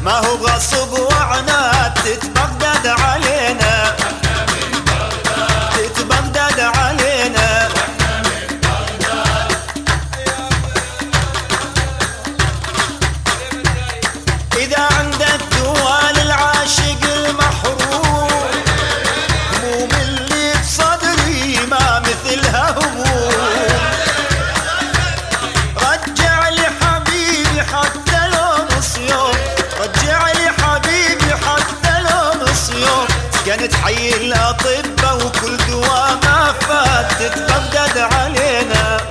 ما هو غصب وعناد تتبغداد علينا، تتبغداد علينا. إذا عندك دوال العاشق المحروم، هموم اللي بصدري ما مثلها هموم. رجع لي حبيبي حتى لو نص يوم، رجع لي حبيبي حتى لو نص يوم. كانت حي الأطباء وكل دواء ما فات تتبغداد علينا.